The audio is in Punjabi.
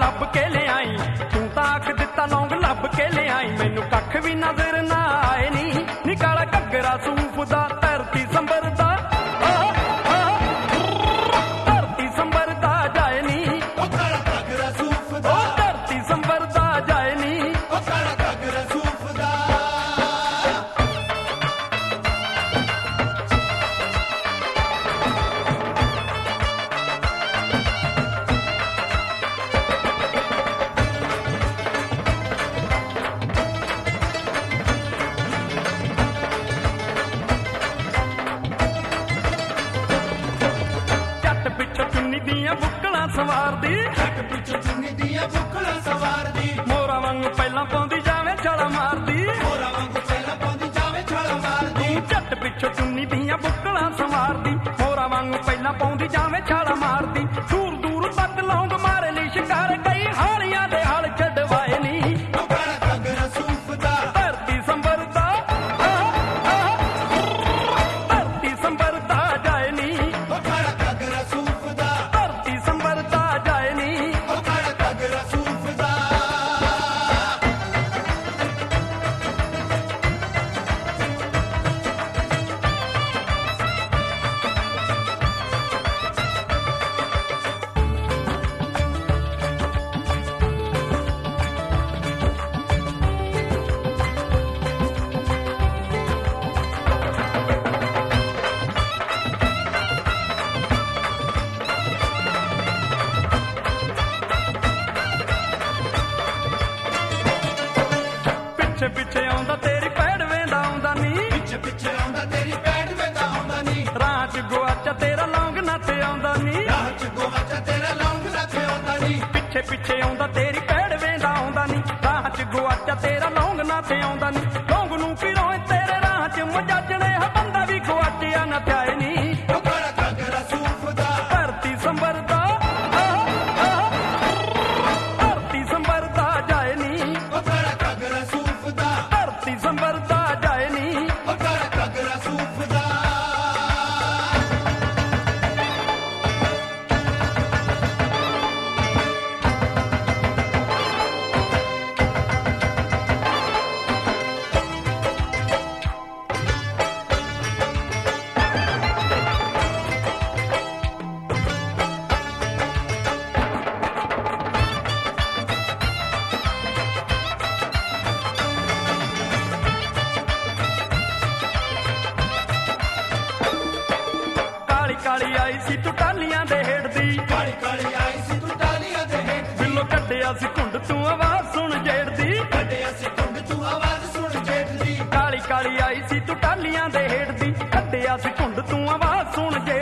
ਲੱਭ ਕੇ ਲਿਆਈ, ਤੂੰ ਤਾਂ ਆਖ ਦਿੱਤਾ ਲੌਂਗ ਲੱਭ ਕੇ ਲਿਆਈ। ਮੈਨੂੰ ਕੱਖ ਵੀ ਨਜ਼ਰ ਨਾ ਆਏ ਨੀ, ਨੀ ਕਾਲਾ ਘੱਗਰਾ ਸੂਫ ਦਾ ਧਰਤੀ ਸੰਬਰ ਦਾ, ਧਰਤੀ ਸੰਬਰ ਦਾ ਜਾਏ ਨੀ, ਉਹ ਕਾਲਾ ਘੱਗਰਾ ਸੂਫ ਦਾ, ਧਰਤੀ ਸੰਬਰ ਦਾ ਜਾਏ ਨੀ। ਉਹ ਕਾਲਾ ਘੱਗਰਾ ਸੂਫ ਦਾ। ਬੁੱਕਲਾਂ ਸਵਾਰਦੀ, ਜੱਟ ਪਿੱਛੇ ਚੁੰਨੀ ਦੀਆਂ ਬੁੱਕਲਾਂ ਸਵਾਰਦੀ, ਮੋਰਾਂ ਵਾਂਗੂ ਪਹਿਲਾਂ ਪਾਉਂਦੀ ਜਾਵੇਂ ਛਾਲਾ ਮਾਰਦੀ, ਮੋਰਾਂ ਵਾਂਗੂ ਪਹਿਲਾਂ ਪਾਉਂਦੀ ਜਾਵੇਂ ਛਾਲਾ ਮਾਰਦੀ। ਤੂੰ ਝੱਟ ਪਿੱਛੋਂ ਚੁੰਨੀ ਦੀਆਂ ਬੁੱਕਲਾਂ ਸਵਾਰਦੀ, ਮੋਰਾਂ ਵਾਂਗੂ ਪਹਿਲਾਂ ਪਾਉਂਦੀ ਜਾਵੇਂ ਛਾਲਾ ਮਾਰਦੀ। ਦੂਰ ਦੂਰ ਤੱਕ ਲੌਂਗ ਮਾਰੇ ਲਈ ਸ਼ਿਕਾਰ ਕਈ ਹਾਲੀਆਂ ਦੇ ਹਲ ਛੱਡਵਾਏ ਨੀ, ਉਹ ਕਾਲਾ ਘੱਗਰਾ ਸੂਫ ਦਾ, ਧਰਤੀ ਸੰਬਰ ਦਾ, ਧਰਤੀ ਸੰਬਰ ਦਾ ਜਾਏ ਨੀ, ਉਹ ਕਾਲਾ ਘੱਗਰਾ ਸੂਫ ਦਾ, ਧਰਤੀ ਸੰਬਰ ਦਾ ਜਾਏ ਨੀ। ਉਹ ਕਾਲਾ ਘੱਗਰਾ ਸੂਫ ਦਾ। ਪਿੱਛੇ ਪਿੱਛੇ ਆਉਂਦਾ ਤੇਰੀ ਪੈੜ ਵੇਂਦਾ ਆਉਂਦਾ ਨੀ, ਪਿੱਛੇ ਪਿੱਛੇ ਆਉਂਦਾ ਤੇਰੀ ਪੈੜ ਵੇਂਦਾ ਆਉਂਦਾ ਨੀ, ਰਾਹ ਚ ਗੁਆਚਾ ਤੇਰਾ ਲੌਂਗ ਨੱਥ ਆਉਂਦਾ ਨੀ, ਰਾਹ ਚ ਗਵਾਚਾ ਤੇਰਾ ਲੌਂਗ ਨੱਥ ਆਉਂਦਾ ਨੀ। ਪਿੱਛੇ ਪਿੱਛੇ ਆਉਂਦਾ ਤੇਰੀ ਪੈੜ ਵੇਂਦਾ ਆਉਂਦਾ ਨੀ, ਰਾਹ ਚ ਗੁਆਚਾ ਤੇਰਾ ਲੌਂਗ ਨੱਥ ਆਉਂਦਾ ਨੀ। ਲੌਂਗ ਨੂੰ ਕੀ ਰੋਏ ਤੇਰੇ ਰਾਹ ਚ ਮਜਾਜਣੇ ਹ ਬੰਦਾ ਵੀ ਗੁਆਚਿਆ ਨਾ ਪਿਆਏ ਨੀ, ਉਹ ਕਾਲਾ ਘੱਗਰਾ ਸੂਫ ਦਾ, ਧਰਤੀ ਸੰਬਰ ਦਾ, ਧਰਤੀ ਸੰਬਰ ਦਾ ਜਾਏ ਨੀ, ਉਹ ਕਾਲਾ ਘੱਗਰਾ ਸੂਫ ਦਾ, ਧਰਤੀ ਸੰਬਰ ਦਾ ਜਾਏ ਨੀ। ਉਹ ਕਾਲਾ ਘੱਗਰਾ ਸੂਫ ਦਾ। ਕਾਲੀ ਕਾਲੀ ਆਈ ਸੀ ਤੂੰ ਟਾਲੀਆਂ ਦੇ ਹੇਠ ਦੀ, ਕਾਲੀ ਕਾਲੀ ਆਈ ਸੀ ਤੂੰ ਟਾਲੀਆਂ ਦੇ ਹੇਠ ਦੀ, ਬਿੱਲੋ ਕੱਢਿਆ ਸੀ ਘੁੰਡ ਤੂੰ ਆਵਾਜ਼ ਸੁਣ ਜੇੜ ਦੀ। ਕੱਢਿਆ ਸੀ ਘੁੰਡ ਤੂੰ ਆਵਾਜ਼ ਸੁਣ ਜੇਠ ਦੀ, ਕਾਲੀ ਕਾਲੀ ਆਈ ਸੀ ਤੂੰ ਟਾਲੀਆਂ ਦੇ ਹੇਠ ਦੀ, ਕੱਢਿਆ ਸੀ ਘੁੰਡ ਤੂੰ ਆਵਾਜ਼ ਸੁਣ